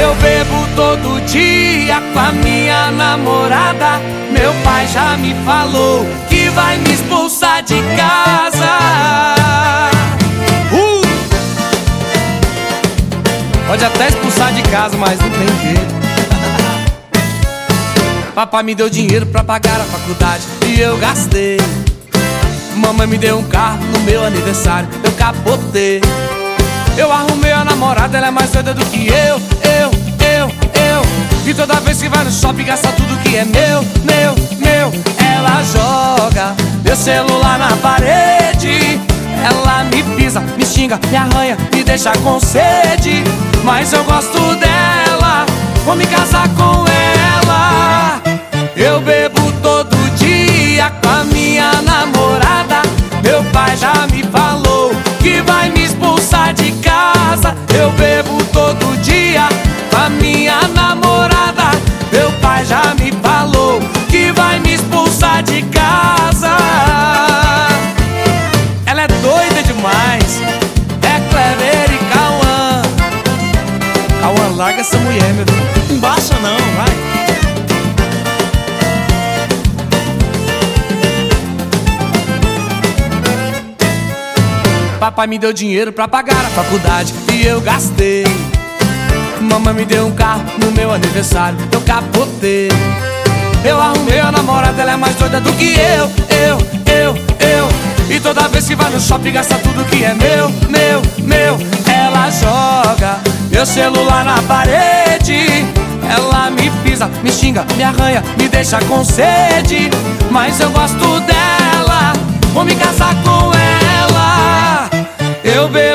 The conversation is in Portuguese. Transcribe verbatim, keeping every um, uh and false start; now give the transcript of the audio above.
Eu bebo todo dia com a minha namorada. Meu pai já me falou que vai me expulsar de casa. uh! Pode até expulsar de casa, mas não tem jeito. Papai me deu dinheiro pra pagar a faculdade e eu gastei. Mamãe me deu um carro no meu aniversário, eu capotei. Eu arrumei a namorada, ela é mais doida do que eu, eu, eu, eu. E toda vez que vai no shopping gasta tudo que é meu, meu, meu. Ela joga meu celular na parede. Ela me pisa, me xinga, me arranha, me deixa com sede. Mas eu gosto dela, vou me casar com ela. Eu bebo todo dia com a minha namorada. Meu pai já me falou que vai me expulsar de casa. Eu bebo todo dia com a minha namorada. Meu pai já me falou que vai me expulsar de casa. Ela é doida demais, é Clever e Cauã. Cauã, larga essa mulher, meu Deus. Embaça não, vai. Papai me deu dinheiro pra pagar a faculdade e eu gastei. Mamãe me deu um carro no meu aniversário, eu capotei. Eu arrumei a namorada, ela é mais doida do que eu, eu, eu, eu. E toda vez que vai no shopping gasta tudo que é meu, meu, meu. Ela joga meu celular na parede. Ela me pisa, me xinga, me arranha, me deixa com sede. Mas eu gosto dela, vou me casar com ela. Eu bebo